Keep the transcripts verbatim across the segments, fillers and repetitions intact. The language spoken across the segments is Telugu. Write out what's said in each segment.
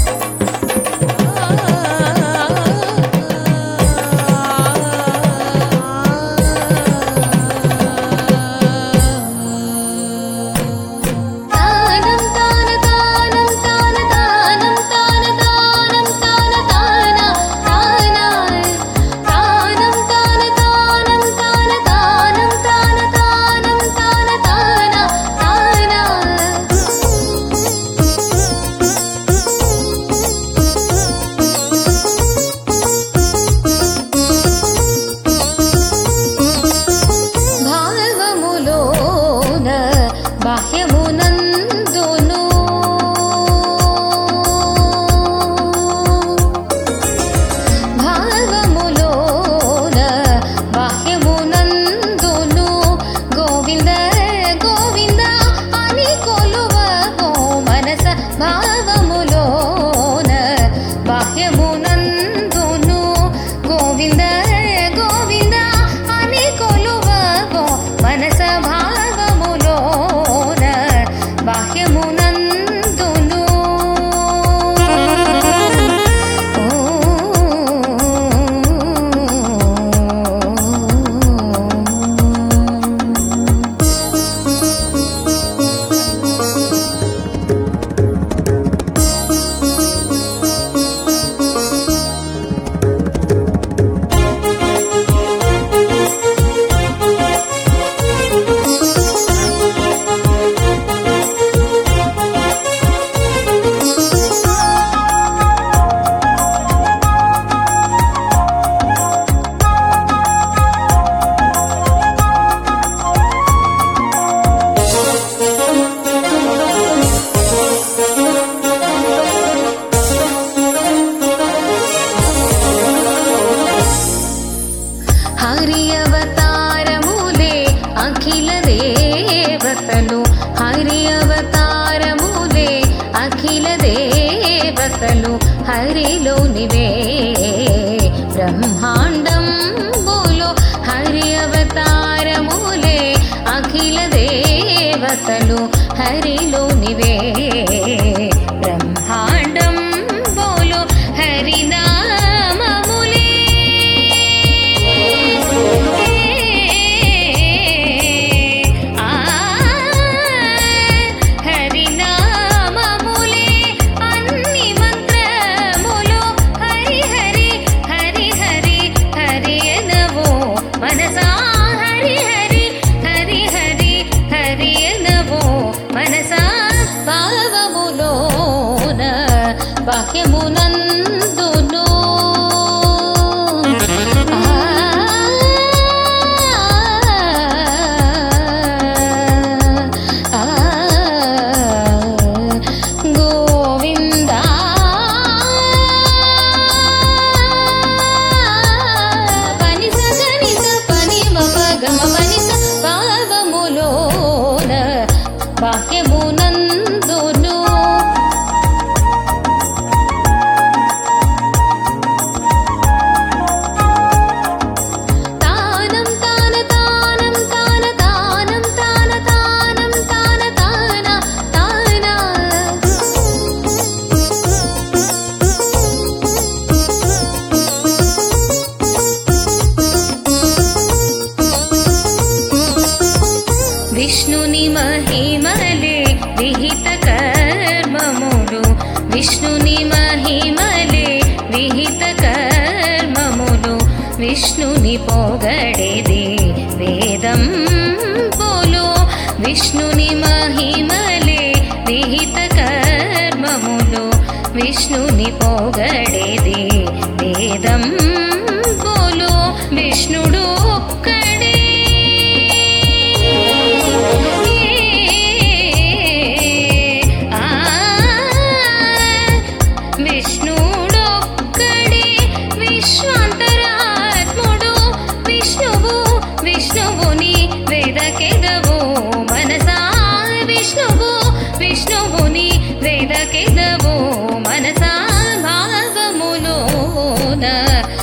దేవతలు హరిలోనివే బ్రహ్మాండం బోలో హరి అవతారములే అఖిల దేవతలు హరిలోనివే బ్రహ్మాండం బోలో హరినామములే ఆ హరినామములే అన్ని మంత్రములు హరి హరి హరి హరి హరి ఎనవో మనసా హరి హరి హరి హరి హరి ఎనవో మనసా భావములోన బాహ్యమునందును గోవిందా పని సగని పని మగమ పని భావములోన బాహ్యమునందును తానం తాన తానం తాన తానం తాన తానం తాన తాన తాన విష్ణుని మహిమలే విహిత కర్మములు విష్ణుని మహిమలే విహిత కర్మములు విష్ణుని పొగడేది వేదం పోలో విష్ణుని మహిమలే విహిత కర్మములు విష్ణుని పొగడేది వేదం పోలో విష్ణుడు ఒక్కడే ఆ విష్ణుడొక్కడే విశ్వాంతరాత్ముడు విష్ణువు విష్ణువుని వేదకెదవో మనసా విష్ణువు విష్ణువుని వేదకెదవో మనసా భాగములోన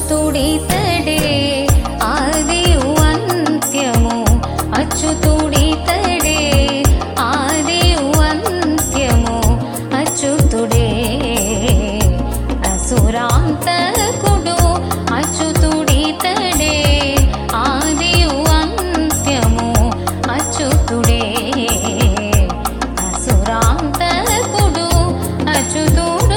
అచ్యుతుడితడే ఆదియు అంత్యము అచ్యుతుడితడే ఆదియు అంత్యము అచ్యుతుడే అసురాంతకుడు అచ్యుతుడితడే ఆదియు అంత్యము అచ్యుతుడే అసురాంతకుడు అచ్యుతుడు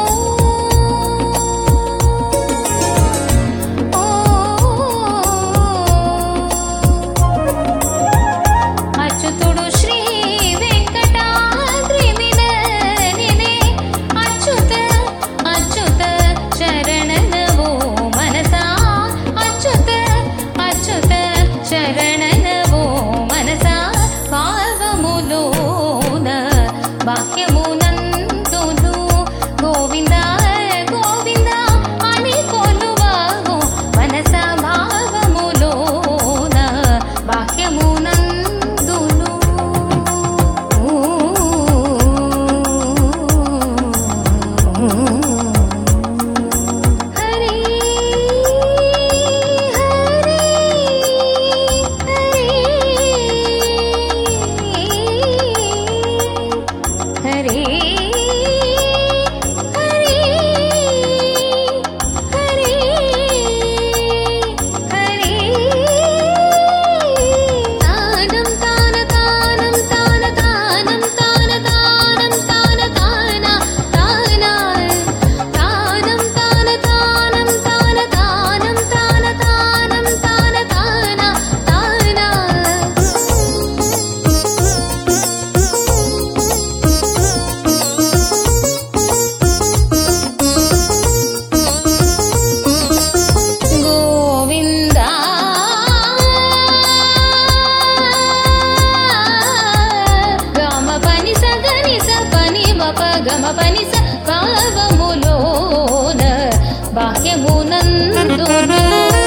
అచ్యుతుడు శ్రీ వెంకటాద్రి విననినే అచ్యుత అచ్యుత శరణనవో మనసా అచ్యుత అచ్యుత శరణనవో మనసా భావములోన బాహ్యమునందును గోవింద గోవింద అని కొలువావు మనస భావములోన బాహ్యమునందును హరి హరి హరి హరి హరి తానం తాన తానం తాన తానం తాన తానం తాన తాన తాన తానం తాన తానం తాన తానం తాన తానం తాన తాన తాన గోవింద గమ పని స గని స పని మప గమ పని స భావములోన బాహ్యమునందును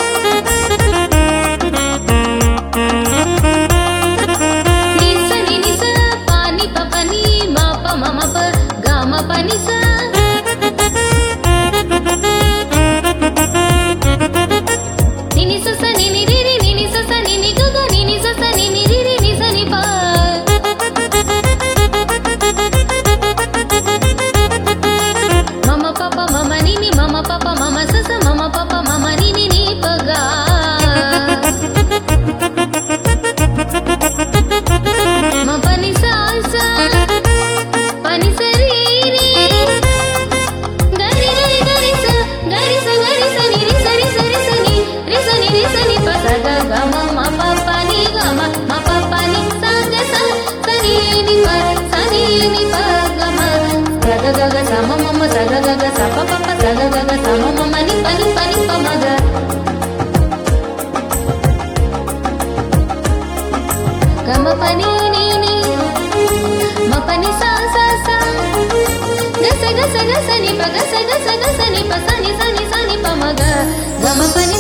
నిస ని నిస పాని ప పని మప మమ ప గమ పని స నిని స స నిని రి రి నిని స స నిని గ గ నిని స స నిని రి రి ని స ని ప మమ పప మమ నిని మమ పప మమ స స మమ పప మమ నిని ని ప గ మ పని స స పని స రి రి గరి గరి గరి స గరి స గరి స ని రి స రి స రి స ని రి స ని రి స ని ప స గ గ మ మ ప ప ని గ మ మ ప ప ని స గ స స ని ని ప స ని ని ప గ మ గ గ గ గ స మ మ మ స గ గ గ స ప ప ప స గ గ గ స మ మ మ ని ప ని ప ని ప మ గ గ మ ప ని ని ని మ ప ని స స స గ స గ స గ స ని ప గ స గ స గ స ని ప స ని స ని స ని ప మ గ గ మ ప ని